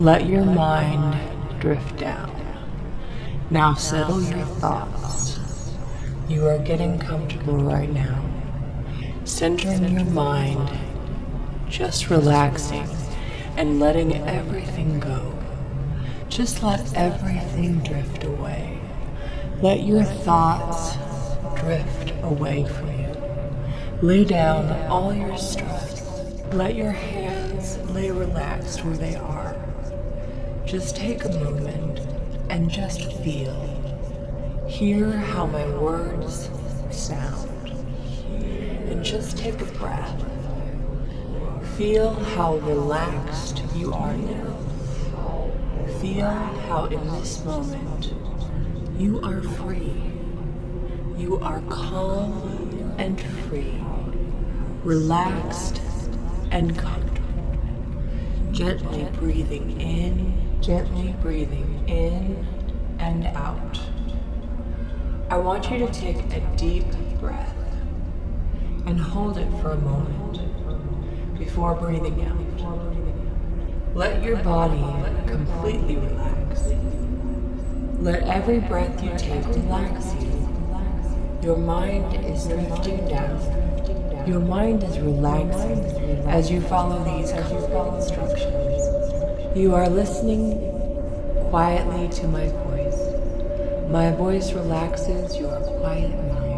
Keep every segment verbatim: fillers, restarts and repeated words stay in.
Let your mind drift down. Now settle your thoughts. You are getting comfortable right now. Centering your mind, just relaxing and letting everything go. Just let everything drift away. Let your thoughts drift away from you. Lay down all your stress. Let your hands lay relaxed where they are. Just take a moment and just feel. Hear how my words sound. And just take a breath. Feel how relaxed you are now. Feel how in this moment you are free. You are calm and free, relaxed and comfortable. Gently breathing in, gently breathing in and out. I want you to take a deep breath and hold it for a moment before breathing out. Let your body completely relax. Let every breath you take relax you. Your mind is drifting down. Your mind is relaxing as you follow these comfortable instructions. You are listening quietly to my voice. My voice relaxes your quiet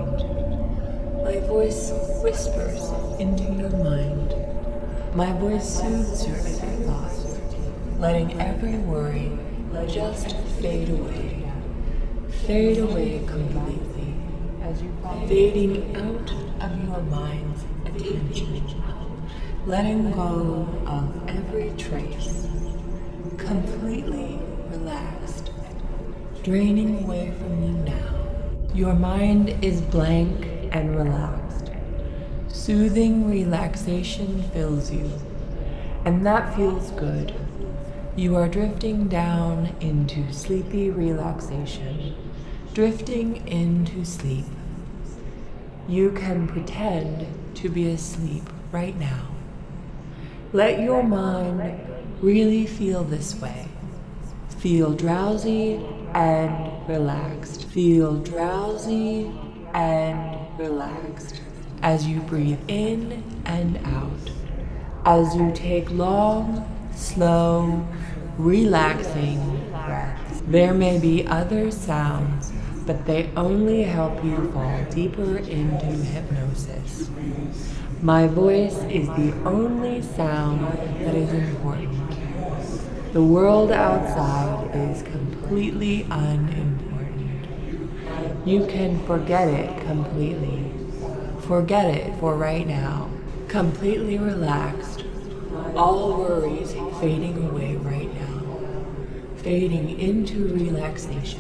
mind. My voice whispers into your mind. My voice soothes your every thought, letting every worry just fade away. Fade away completely, as you fading out of your mind's attention. Letting go of every trace. Completely relaxed. Draining away from you now. Your mind is blank and relaxed. Soothing relaxation fills you, and that feels good. You are drifting down into sleepy relaxation, drifting into sleep. You can pretend to be asleep right now. Let your mind really feel this way. Feel drowsy and relaxed. Feel drowsy and relaxed as you breathe in and out. As you take long, slow, relaxing breaths. There may be other sounds, but they only help you fall deeper into hypnosis. My voice is the only sound that is important. The world outside is completely unimportant. You can forget it completely. Forget it for right now. Completely relaxed. All worries fading away right now. Fading into relaxation.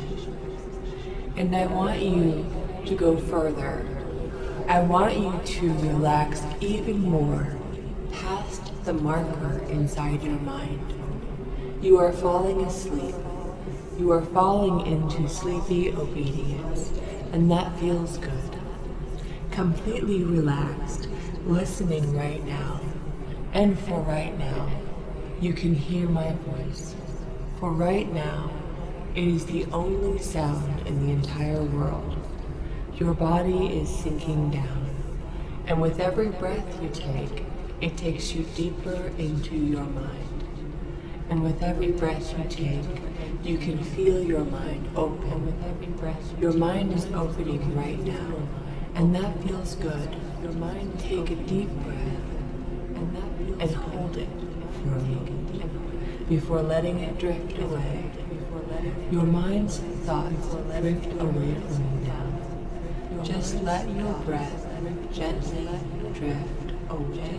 And I want you to go further. I want you to relax even more past the marker inside your mind. You are falling asleep. You are falling into sleepy obedience, and that feels good. Completely relaxed, listening right now. And for right now, you can hear my voice. For right now, it is the only sound in the entire world. Your body is sinking down, and with every breath you take, it takes you deeper into your mind. And with every breath you take, you can feel your mind open. With every breath, your mind is opening right now, and that feels good. Your mind, take a deep breath, and that feels and hold it for a moment before letting it drift away. Your mind's thoughts drift away from you now. Just let your breath gently drift away.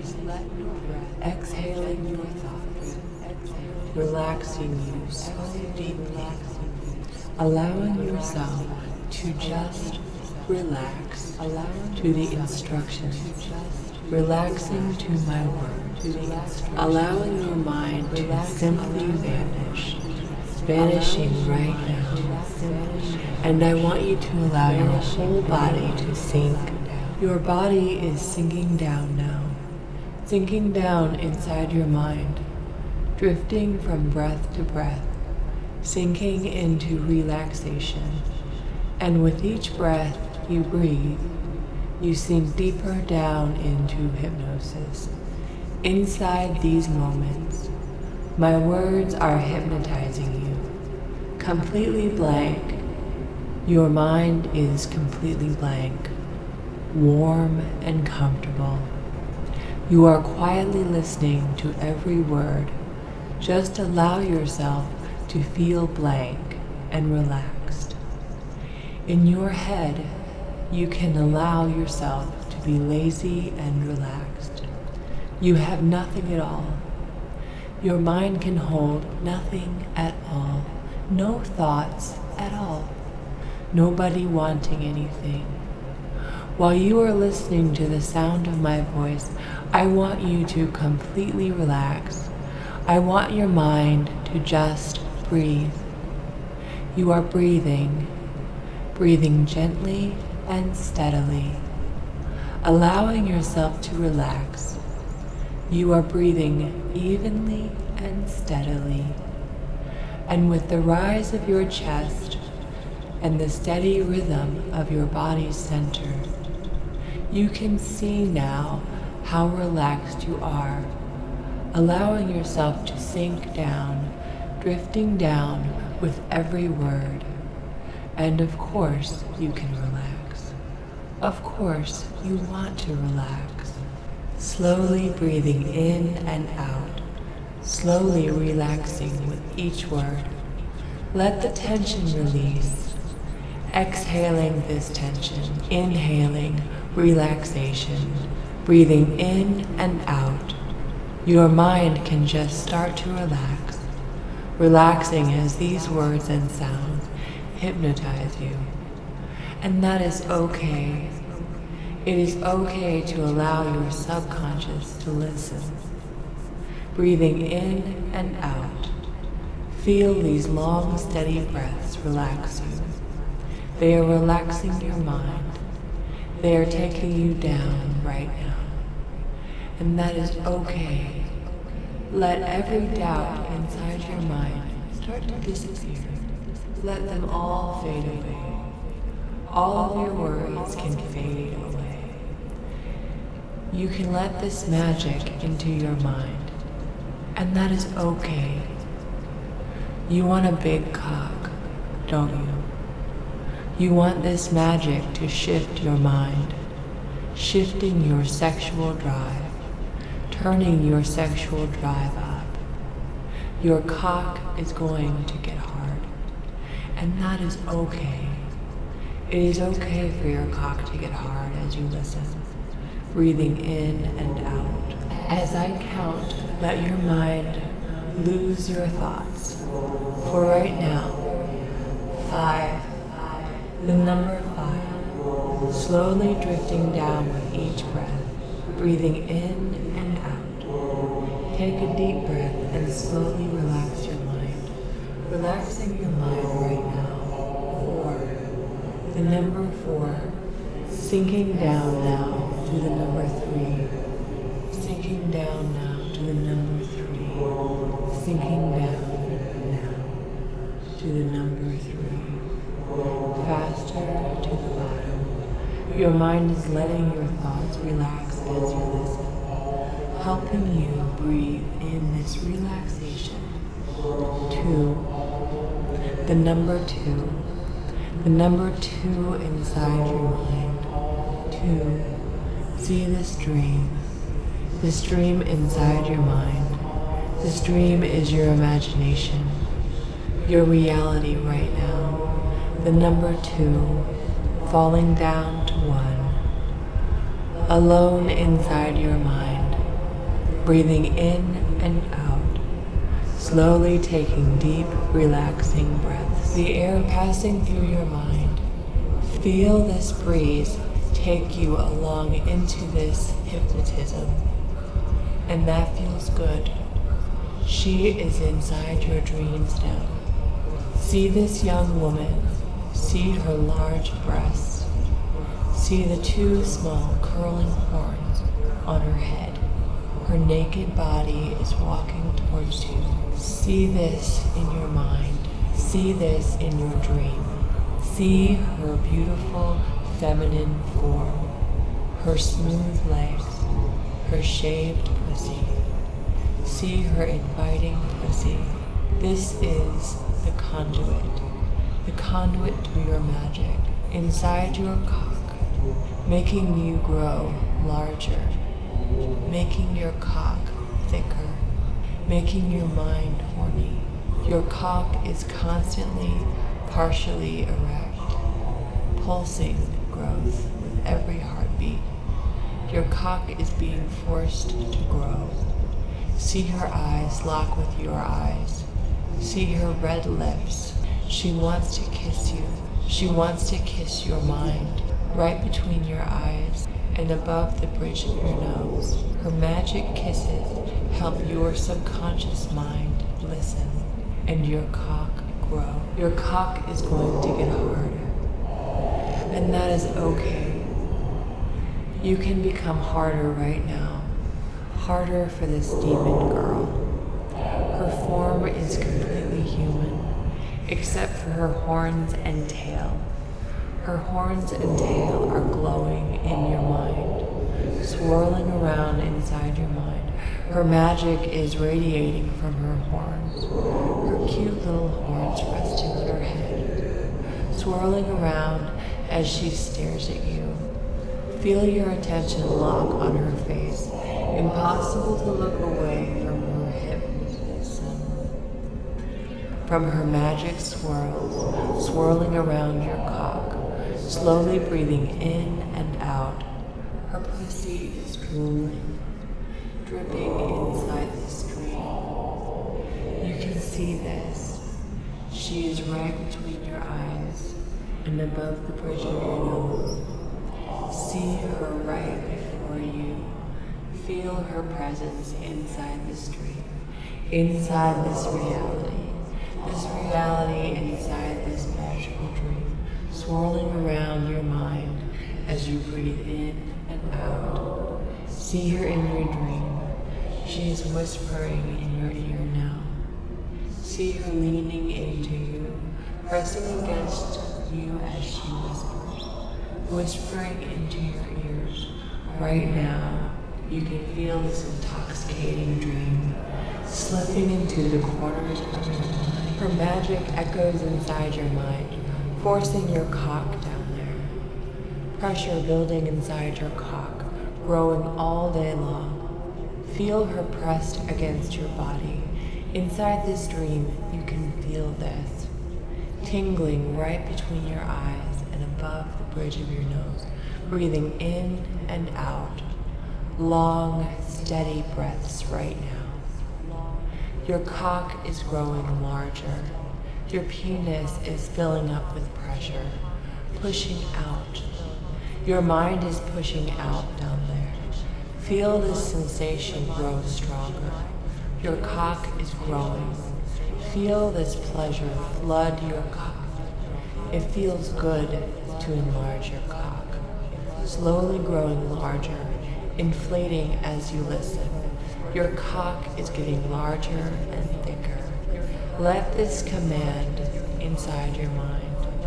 Exhaling your thoughts, relaxing you so deeply, allowing yourself to just relax to the instructions, relaxing to my words, allowing your mind to simply vanish, vanishing right now. And I want you to allow your whole body to sink. Your body is sinking down now, sinking down inside your mind. drifting from breath to breath, sinking into relaxation. And with each breath you breathe, you sink deeper down into hypnosis. Inside these moments, my words are hypnotizing you. Completely blank. Your mind is completely blank, warm and comfortable. You are quietly listening to every word. Just allow yourself to feel blank and relaxed. In your head, you can allow yourself to be lazy and relaxed. You have nothing at all. Your mind can hold nothing at all. No thoughts at all. Nobody wanting anything. While you are listening to the sound of my voice, I want you to completely relax. I want your mind to just breathe. You are breathing, breathing gently and steadily, allowing yourself to relax. You are breathing evenly and steadily. And with the rise of your chest and the steady rhythm of your body's center, you can see now how relaxed you are, allowing yourself to sink down, drifting down with every word. And of course, you can relax. Of course, you want to relax. Slowly breathing in and out, slowly relaxing with each word. Let the tension release. Exhaling this tension, inhaling relaxation, breathing in and out. Your mind can just start to relax, relaxing as these words and sounds hypnotize you. And that is okay. It is okay to allow your subconscious to listen. Breathing in and out. Feel these long, steady breaths relax you. They are relaxing your mind. They are taking you down right now. And that is okay. Let every doubt inside your mind start to disappear. Let them all fade away. All of your worries can fade away. You can let this magic into your mind. And that is okay. You want a big cock, don't you? You want this magic to shift your mind, shifting your sexual drive, turning your sexual drive up. Your cock is going to get hard, and that is okay. It is okay for your cock to get hard as you listen, breathing in and out. As I count, let your mind lose your thoughts. For right now, five. The number five, slowly drifting down with each breath, breathing in and out. Take a deep breath and slowly relax your mind, relaxing your mind right now. Four, the number four, sinking down now to the number three, sinking down now to the number three, sinking down now to the number three. Faster to the bottom. Your mind is letting your thoughts relax as you listen, helping you breathe in this relaxation. Two, the number two, the number two inside your mind. Two, see this dream, this dream inside your mind. This dream is your imagination, your reality right now. The number two, falling down to one, alone inside your mind, breathing in and out, slowly taking deep, relaxing breaths. The air passing through your mind. Feel this breeze take you along into this hypnotism, and that feels good. She is inside your dreams now. See this young woman. See her large breasts. See the two small curling horns on her head. Her naked body is walking towards you. See this in your mind. See this in your dream. See her beautiful feminine form, her smooth legs, her shaved pussy. See her inviting pussy. This is the conduit, the conduit to your magic inside your cock, making you grow larger, making your cock thicker, making your mind horny. Your cock is constantly partially erect, pulsing growth with every heartbeat. Your cock is being forced to grow. See her eyes lock with your eyes. See her red lips. She wants to kiss you. She wants to kiss your mind, right between your eyes and above the bridge of your nose. Her magic kisses help your subconscious mind listen and your cock grow. Your cock is going to get harder, and that is okay. You can become harder right now, harder for this demon girl. Her form is completely human, except for her horns and tail. Her horns and tail are glowing in your mind, swirling around inside your mind. Her magic is radiating from her horns, her cute little horns resting on her head, swirling around as she stares at you. Feel your attention lock on her face. Impossible to look away from her hypnotism. From her magic swirls, swirling around your cock, slowly breathing in and out. Her pussy is drooling, dripping inside the stream. You can see this. She is right between your eyes and above the bridge of your nose. See her right before you. Feel her presence inside the stream, inside this reality, this reality inside this magical dream, swirling around your mind as you breathe in and out. See her in your dream. She is whispering in your ear now. See her leaning into you, pressing against you as she whispers, whispering into your ears. Right now, you can feel this intoxicating dream slipping into the corners of your mind. Her magic echoes inside your mind, forcing your cock down there. Pressure building inside your cock, growing all day long. Feel her pressed against your body. Inside this dream, you can feel this, tingling right between your eyes and above the bridge of your nose, breathing in and out. Long, steady breaths right now. Your cock is growing larger. Your penis is filling up with pressure, pushing out. Your mind is pushing out down there. Feel this sensation grow stronger. Your cock is growing. Feel this pleasure flood your cock. It feels good to enlarge your cock, slowly growing larger, inflating as you listen. Your cock is getting larger and thicker. Let this command inside your mind.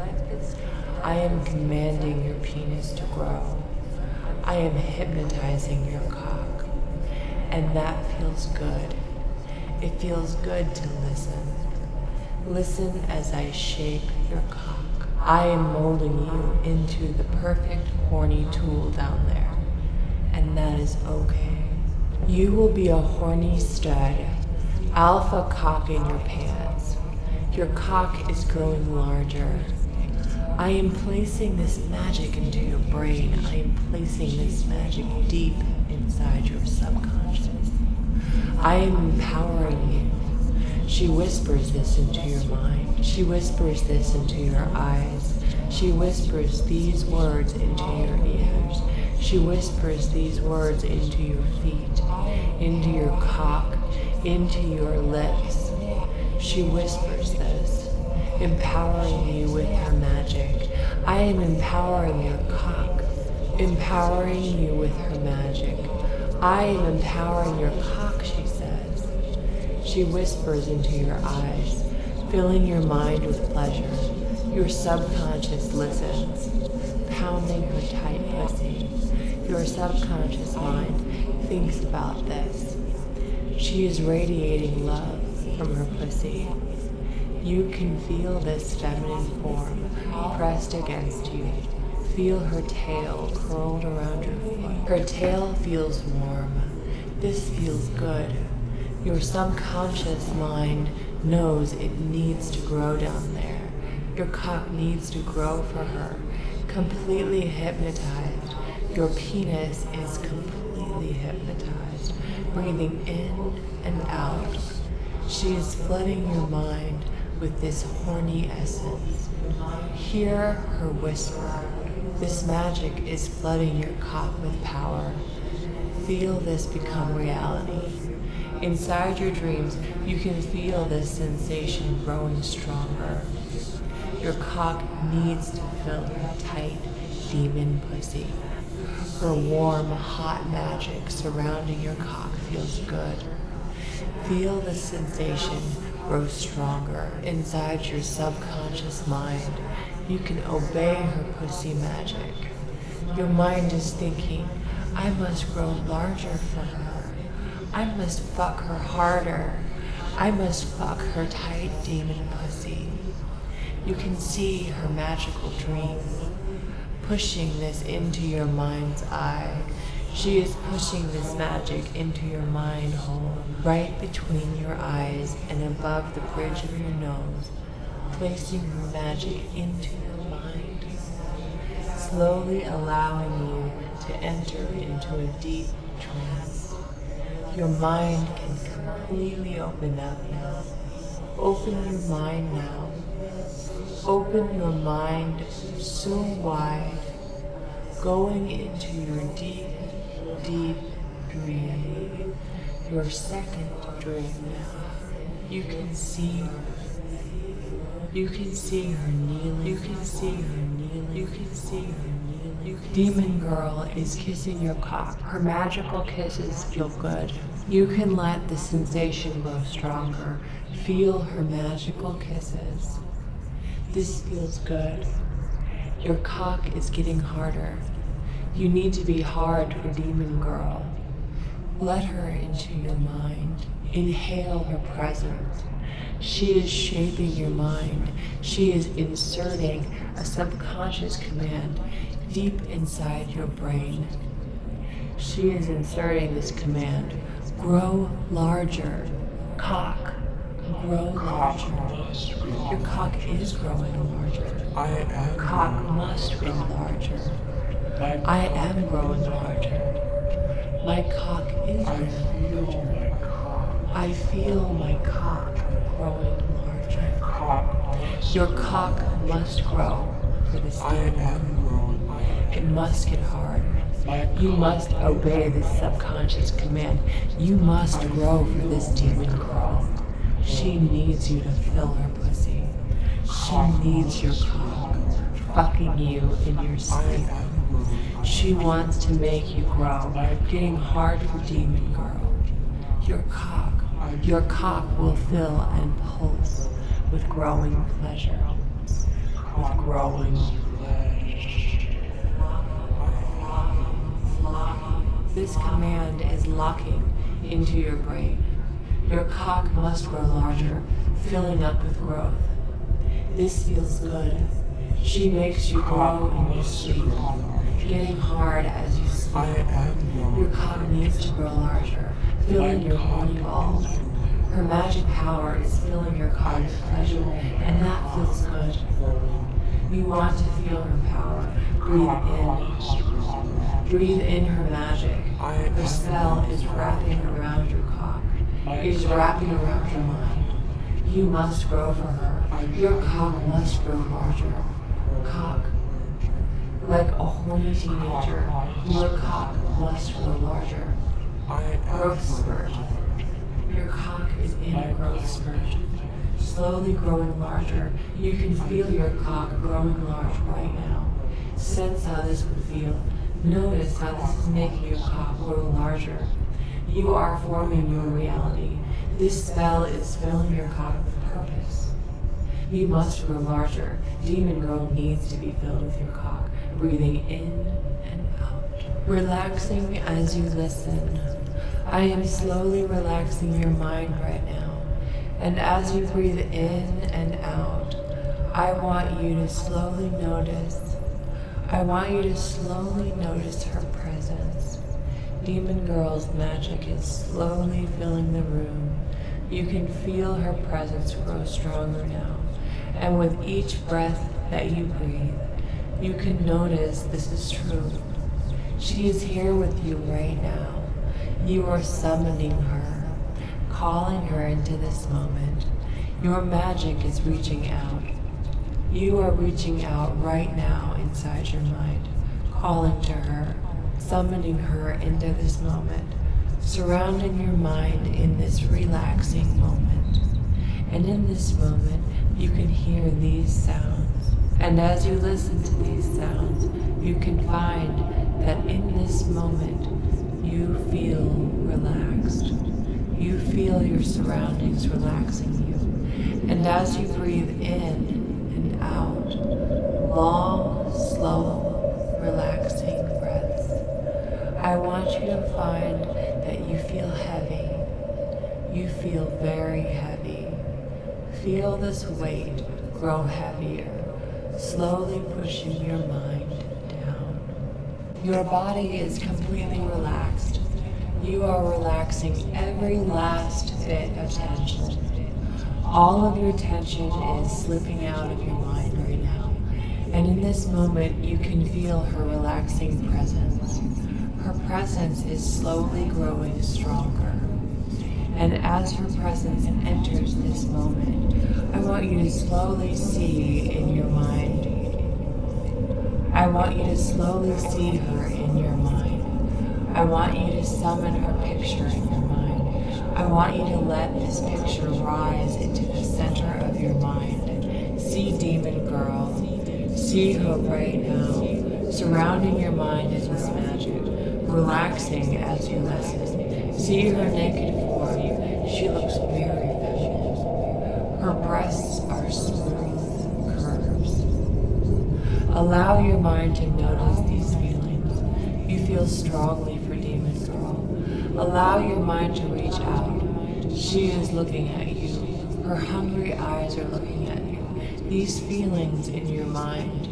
I am commanding your penis to grow. I am hypnotizing your cock. And that feels good. It feels good to listen. Listen as I shape your cock. I am molding you into the perfect horny tool down there. And that is okay. You will be a horny stud, alpha cock in your pants. Your cock is growing larger. I am placing this magic into your brain. I am placing this magic deep inside your subconscious. I am empowering you. She whispers this into your mind. She whispers this into your eyes. She whispers these words into your ears. She whispers these words into your feet, into your cock, into your lips. She whispers this, empowering you with her magic. I am empowering your cock, empowering you with her magic. I am empowering your cock, she says. She whispers into your eyes, filling your mind with pleasure. Your subconscious listens, pounding her tight pussy. Your subconscious mind thinks about this. She is radiating love from her pussy. You can feel this feminine form pressed against you. Feel her tail curled around your foot. Her tail feels warm. This feels good. Your subconscious mind knows it needs to grow down there. Your cock needs to grow for her. Completely hypnotized. Your penis is completely hypnotized, breathing in and out. She is flooding your mind with this horny essence. Hear her whisper. This magic is flooding your cock with power. Feel this become reality. Inside your dreams, you can feel this sensation growing stronger. Your cock needs to fill her tight demon pussy. Her warm, hot magic surrounding your cock feels good. Feel the sensation grow stronger inside your subconscious mind. You can obey her pussy magic. Your mind is thinking, I must grow larger for her. I must fuck her harder. I must fuck her tight demon pussy. You can see her magical dream, pushing this into your mind's eye. She is pushing this magic into your mind hole, right between your eyes and above the bridge of your nose, placing her magic into your mind, slowly allowing you to enter into a deep trance. Your mind can completely open up now. Open your mind now. Open your mind so wide, going into your deep, deep dream. Your second dream now. You can see her. You can see her kneeling. You can see her kneeling. You can see her kneeling. You can Demon girl is kissing your cock. Her magical kisses feel good. You can let the sensation grow stronger. Feel her magical kisses. This feels good. Your cock is getting harder. You need to be hard for Demon Girl. Let her into your mind. Inhale her presence. She is shaping your mind. She is inserting a subconscious command deep inside your brain. She is inserting this command. Grow larger. Cock. Grow larger. Your cock is growing larger. I am. Cock must grow larger. I am growing larger. My cock is I growing feel larger. my cock. I feel my cock growing larger. Cock must Your cock must grow for this I demon. am growing larger. It must get hard. My You cock must obey this subconscious command. You must grow for this demon girl. She needs you to fill her pussy. She needs your cock, fucking you in your I sleep. am growing. She wants to make you grow, getting hard for demon girl. Your cock, your cock will fill and pulse with growing pleasure, with growing. This command is locking into your brain. Your cock must grow larger, filling up with growth. This feels good. She makes you grow in your sleep, getting hard as you sleep. I am growing. Your cock needs to grow larger, filling your horny balls. Her magic power is filling your cock with pleasure, and that feels good. You want to feel her power. Breathe in. Breathe in her magic. Her spell is wrapping around your cock. It is wrapping around your mind. You must grow for her. Your cock must grow larger. Cock. Like a horny teenager, your cock must grow larger. I am Growth spurt. Your cock is in a growth spurt. Slowly growing larger. You can feel your cock growing large right now. Sense how this would feel. Notice how this is making your cock grow larger. You are forming your reality. This spell is filling your cock with purpose. You must grow larger. Demon Girl needs to be filled with your cock, breathing in and out. Relaxing as you listen. I am slowly relaxing your mind right now. And as you breathe in and out, I want you to slowly notice. I want you to slowly notice her presence. Demon Girl's magic is slowly filling the room. You can feel her presence grow stronger now. And with each breath that you breathe, you can notice this is true. She is here with you right now. You are summoning her, calling her into this moment. Your magic is reaching out. You are reaching out right now inside your mind, calling to her, summoning her into this moment, surrounding your mind in this relaxing moment. And in this moment, you can hear these sounds. And as you listen to these sounds, you can find that in this moment, you feel relaxed. You feel your surroundings relaxing you. And as you breathe in and out, long, slow, relaxing breaths, I want you to find that you feel heavy. You feel very heavy. Feel this weight grow heavier, slowly pushing your mind down. Your body is completely relaxed. You are relaxing every last bit of tension. All of your tension is slipping out of your mind right now. And in this moment, you can feel her relaxing presence. Her presence is slowly growing stronger. And as her presence enters this moment, I want you to slowly see in your mind. I want you to slowly see her in your mind. I want you to summon her picture in your mind. I want you to let this picture rise into the center of your mind. See Demon Girl. See her right now. Surrounding your mind is this magic. Relaxing as you listen. See her naked form. She looks very feminine. Her breasts are smooth curves. Allow your mind to notice these feelings. You feel strongly for Demon Girl. Allow your mind to reach out. She is looking at you. Her hungry eyes are looking at you. These feelings in your mind.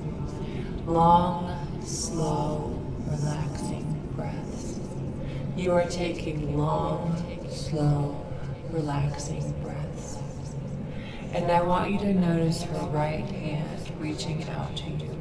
Long, slow, relaxing breaths. You are taking long, slow, relaxing breaths. And I want you to notice her right hand reaching out to you.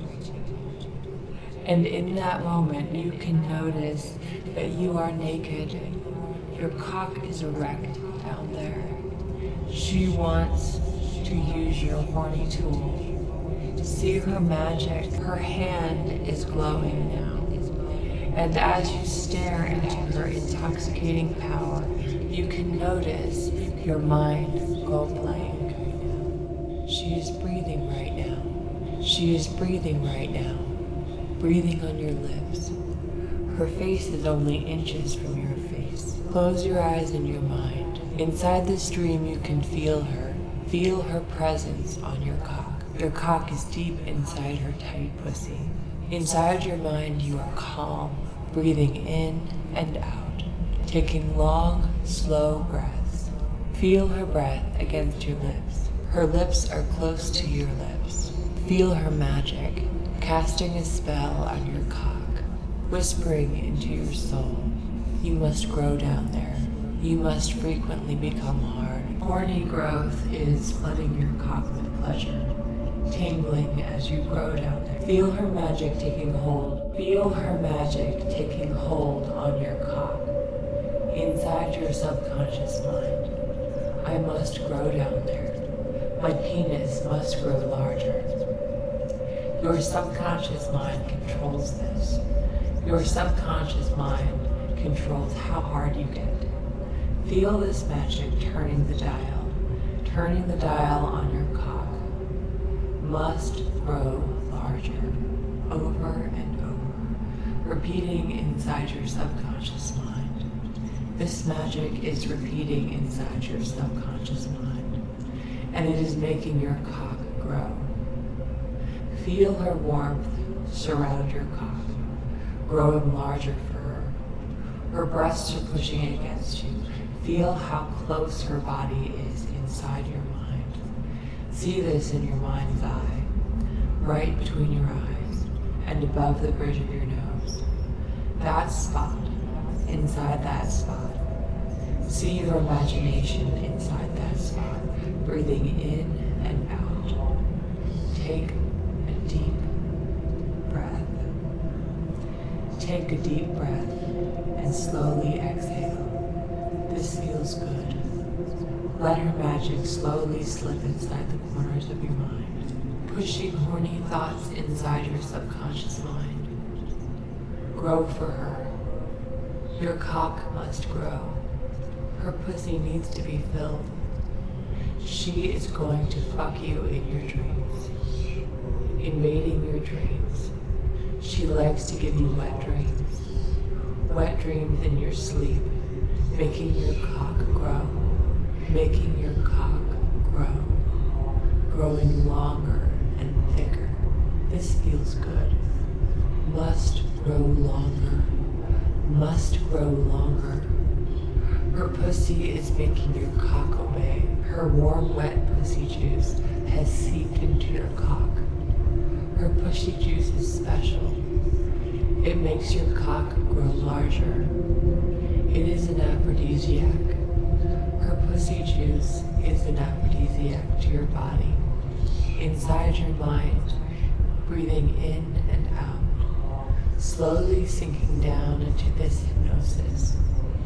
And in that moment, you can notice that you are naked. Your cock is erect down there. She wants to use your horny tool. See her magic. Her hand is glowing now. And as you stare into her intoxicating power, you can notice your mind go blank. She is breathing right now. She is breathing right now. Breathing on your lips. Her face is only inches from your face. Close your eyes in your mind. Inside this dream, you can feel her. Feel her presence on your cock. Your cock is deep inside her tight pussy. Inside your mind, you are calm, breathing in and out, taking long, slow breaths. Feel her breath against your lips. Her lips are close to your lips. Feel her magic, casting a spell on your cock, whispering into your soul. You must grow down there. You must frequently become hard. Horny growth is flooding your cock with pleasure, tingling as you grow down there. Feel her magic taking hold. Feel her magic taking hold on your cock. Inside your subconscious mind. I must grow down there. My penis must grow larger. Your subconscious mind controls this. Your subconscious mind controls how hard you get. Feel this magic turning the dial, turning the dial on your cock. Must grow larger, over and over. repeating inside your subconscious mind. This magic is repeating inside your subconscious mind, and it is making your cock grow. Feel her warmth surround your cock, growing larger for her. Her breasts are pushing against you. Feel how close her body is inside your mind. See this in your mind's eye, right between your eyes and above the bridge of your nose. That spot, inside that spot. See your imagination inside that spot, breathing in and out. Take a deep breath. Take a deep breath and slowly exhale. This feels good. Let her magic slowly slip inside the corners of your mind, pushing horny thoughts inside your subconscious mind. Grow for her. Your cock must grow. Her pussy needs to be filled. She is going to fuck you in your dreams, invading your dreams. She likes to give you wet dreams, wet dreams in your sleep, making your cock grow, making your cock grow, growing longer and thicker. This feels good. Must grow longer, must grow longer. Her pussy is making your cock obey. Her warm, wet pussy juice has seeped into your cock. Her pussy juice is special. It makes your cock grow larger. It is an aphrodisiac. Her pussy juice is an aphrodisiac to your body, inside your mind, breathing in and out, slowly sinking down into this hypnosis.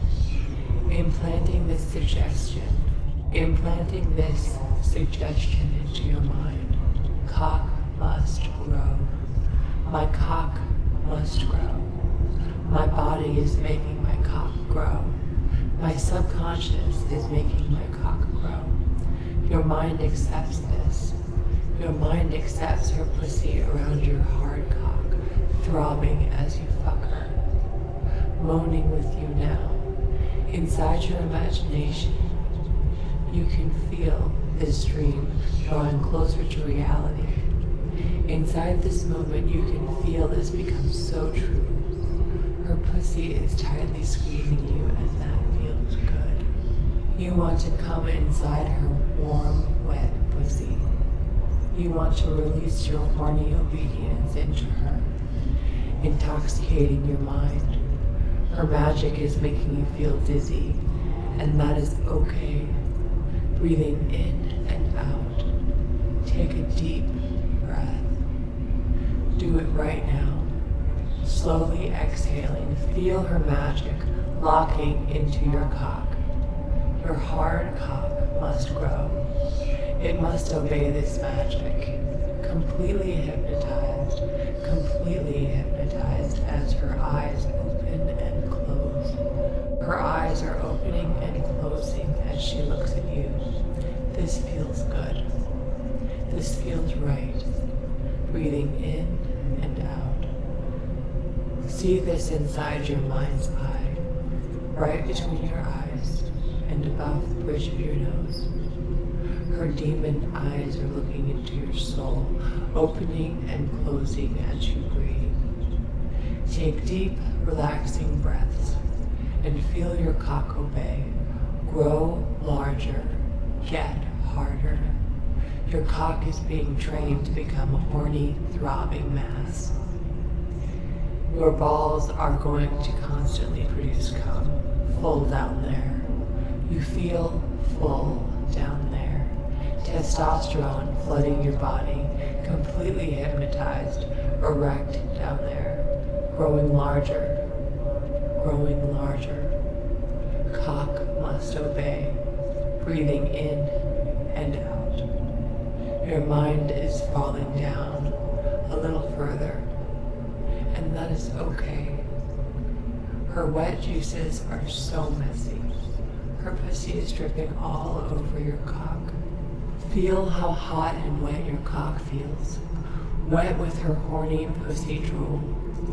Implanting this suggestion, implanting this suggestion into your mind. Cock must grow. My cock must grow. My body is making my cock grow. My subconscious is making my cock grow. Your mind accepts this. Your mind accepts her pussy around your hard cock, throbbing as you fuck her, moaning with you now. Inside your imagination, you can feel this dream drawing closer to reality. Inside this moment, you can feel this become so true. Her pussy is tightly squeezing you, and that feels good. You want to come inside her warm, wet pussy. You want to release your horny obedience into her, intoxicating your mind. Her magic is making you feel dizzy, and that is okay. Breathing in and out. Take a deep breath. Do it right now. Slowly exhaling, feel her magic locking into your cock. Your hard cock must grow. It must obey this magic. Completely hypnotized, completely hypnotized as her eyes open and close. Her eyes are opening and closing as she looks at you. This feels good. This feels right. Breathing in and out. See this inside your mind's eye, right between your eyes and above the bridge of your nose. Her demon eyes are looking into your soul, opening and closing as you breathe. Take deep, relaxing breaths and feel your cock obey. Grow larger, get harder. Your cock is being trained to become a horny, throbbing mass. Your balls are going to constantly produce cum, full down there. You feel full down there. Testosterone flooding your body, completely hypnotized, erect down there, growing larger, growing larger. Cock must obey, breathing in and out. Your mind is falling down a little further, and that is okay. Her wet juices are so messy. Her pussy is dripping all over your cock. Feel how hot and wet your cock feels, wet with her horny pussy drool.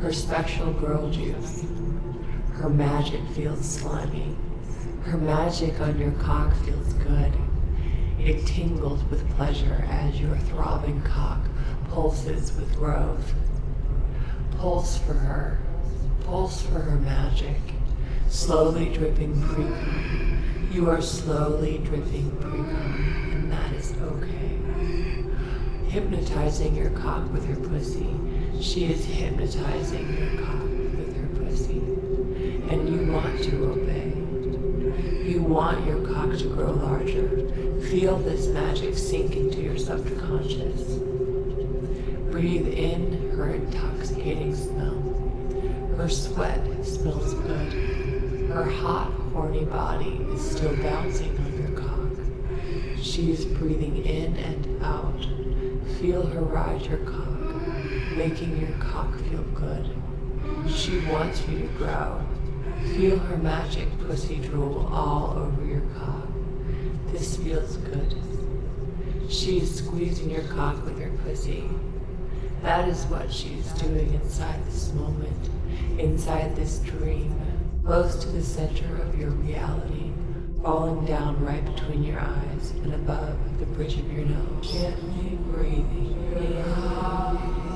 Her special girl juice. Her magic feels slimy. Her magic on your cock feels good. It tingles with pleasure as your throbbing cock pulses with growth. Pulse for her. Pulse for her magic. Slowly dripping pre-cum. You are slowly dripping pre-cum, and that is okay. Hypnotizing your cock with her pussy. She is hypnotizing your cock with her pussy. And you want to obey. You want your cock to grow larger. Feel this magic sink into your subconscious. Breathe in her intoxicating smell. Her sweat smells good. Her hot, horny body is still bouncing on your cock. She is breathing in and out. Feel her ride your cock, making your cock feel good. She wants you to grow. Feel her magic pussy drool all over your cock. This feels good. She is squeezing your cock with her pussy. That is what she is doing inside this moment, inside this dream, close to the center of your reality, falling down right between your eyes and above the bridge of your nose. Gently breathing in and out.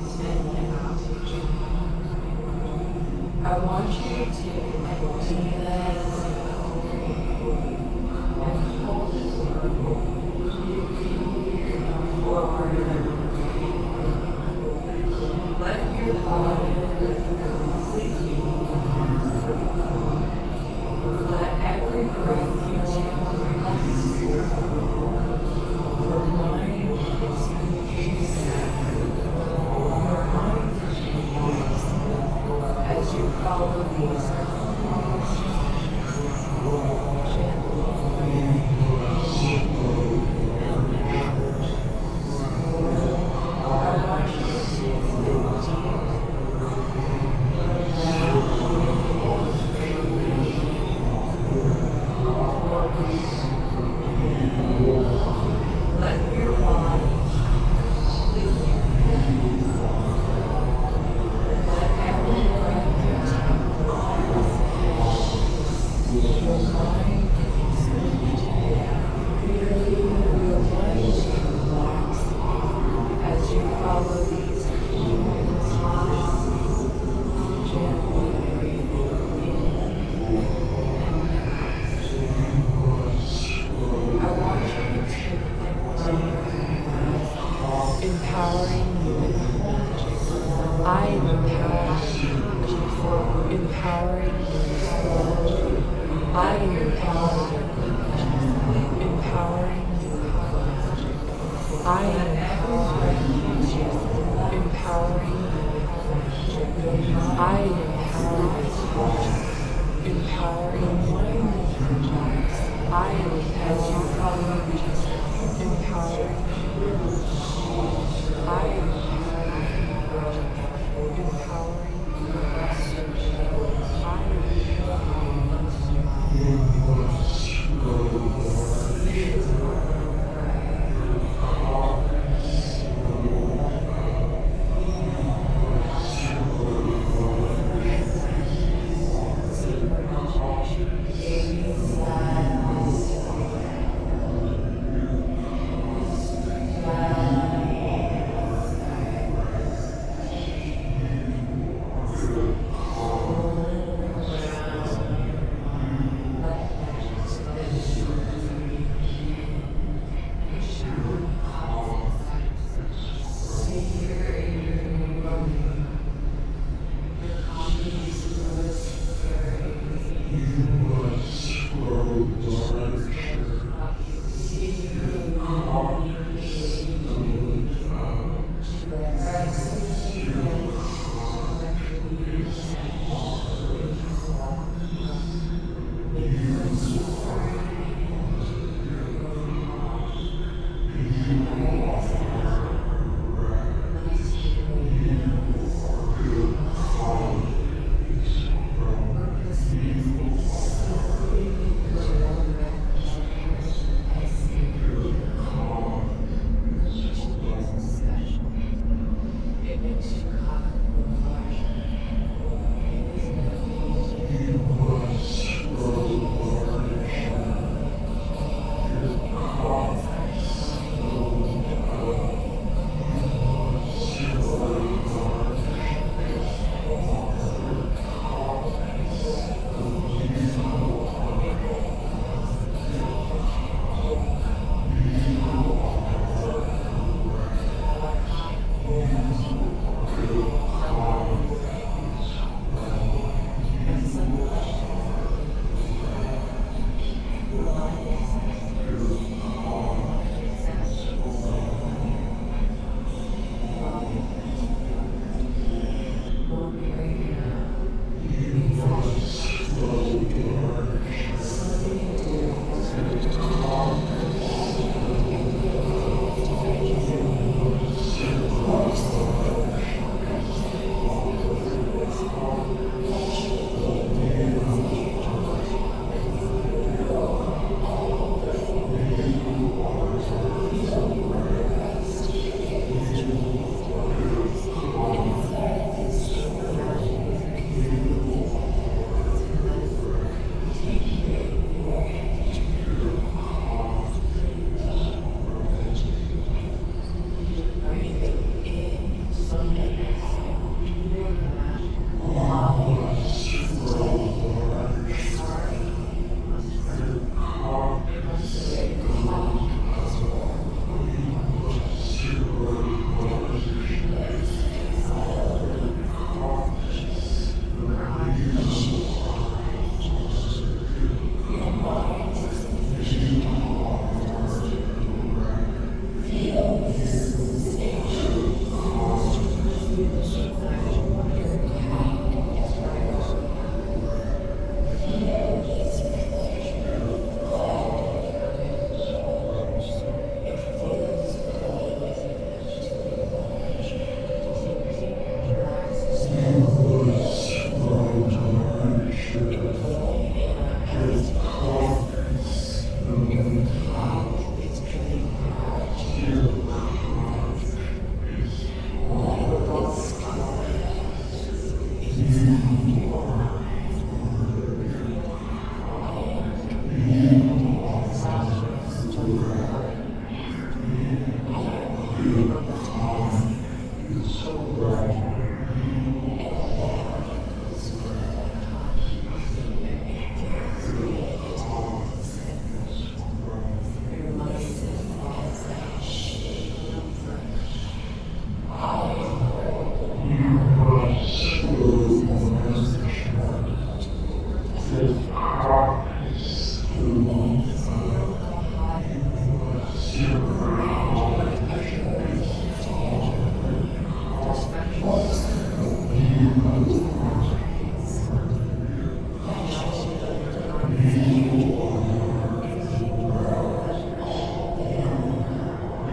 I want you to take a deep exhale and hold it forward. Let your body completely let every breath you take relax. Your mind is peace. Your mind is peace. As you follow these calls, gently and out. I want you to take a deep let your body completely let every breath you take your mind is really your mind is relaxing as you follow these commands. Gently breathing in and out. I want you to take a deep breath, empowering you with magic. I am empowering you, empowering you with magic. I am empowering you, empowering you with magic. I am empowering you, empowering you with magic. I am empowering you, empowering you with magic. I am as you follow Jesus, empowering you. I am empowering you, empowering you. I am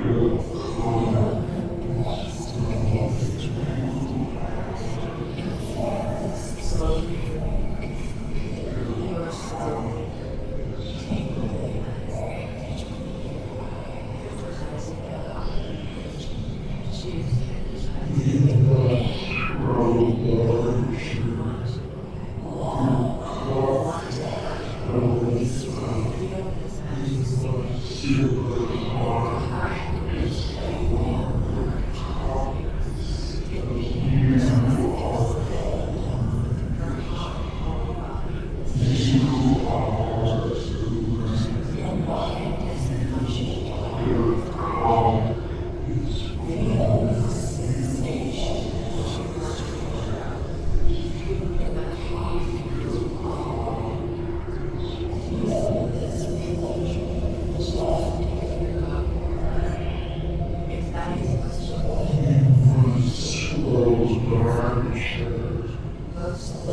Slow down,